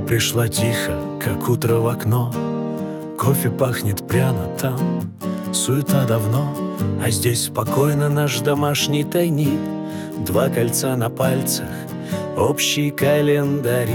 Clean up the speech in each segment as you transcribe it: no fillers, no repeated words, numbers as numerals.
пришла тихо, как утро в окно. Кофе пахнет пряно там, суета давно, а здесь спокойно наш домашний тайник. Два кольца на пальцах, общий календарик.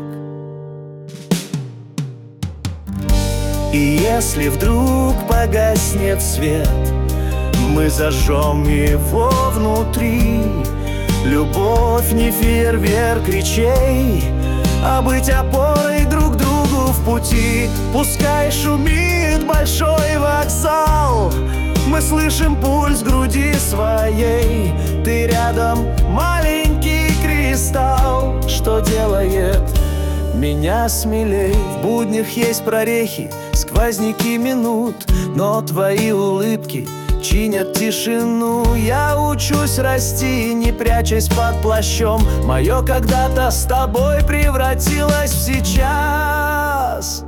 И если вдруг погаснет свет, мы зажжем его внутри. Любовь не фейерверк речей, а быть опорой друг другу в пути. Пускай шумит большой вокзал, мы слышим пульс груди своей. Ты рядом, маленький кристалл, что делает меня смелей. В буднях есть прорехи, сквозняки минут, но твои улыбки чинят тишину. Я учусь расти, не прячась под плащом. Мое когда-то с тобой превратилось в сейчас.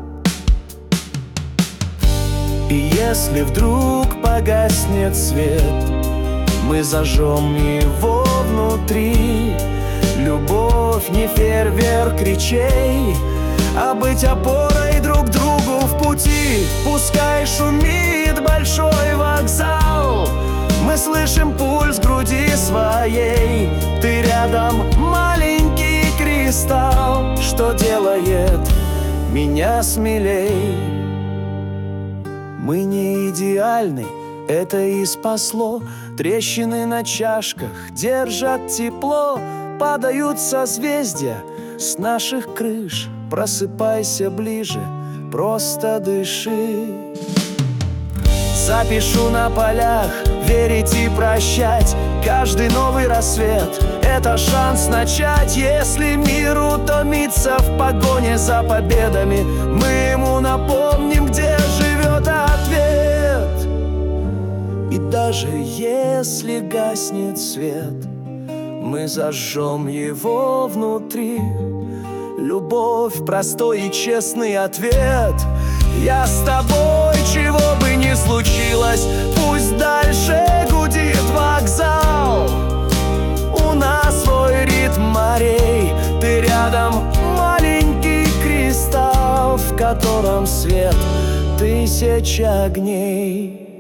И если вдруг погаснет свет, мы зажжем его внутри. Любовь не фейерверк речей, а быть опорой друг другу в пути. Пускай шумит большой вокзал, мы слышим пульс груди своей. Ты рядом, маленький кристалл, что делает меня смелей. Мы не идеальны, это и спасло. Трещины на чашках держат тепло, падают созвездия с наших крыш. Просыпайся ближе, просто дыши. Запишу на полях верить и прощать. Каждый новый рассвет — это шанс начать. Если мир утомится в погоне за победами, мы ему напомним, где живет ответ. И даже если гаснет свет, мы зажжем его внутри. Любовь — простой и честный ответ. Я с тобой, чего бы ни случилось, пусть дальше гудит вокзал. У нас свой ритм морей, ты рядом, маленький кристалл, в котором свет тысяч огней.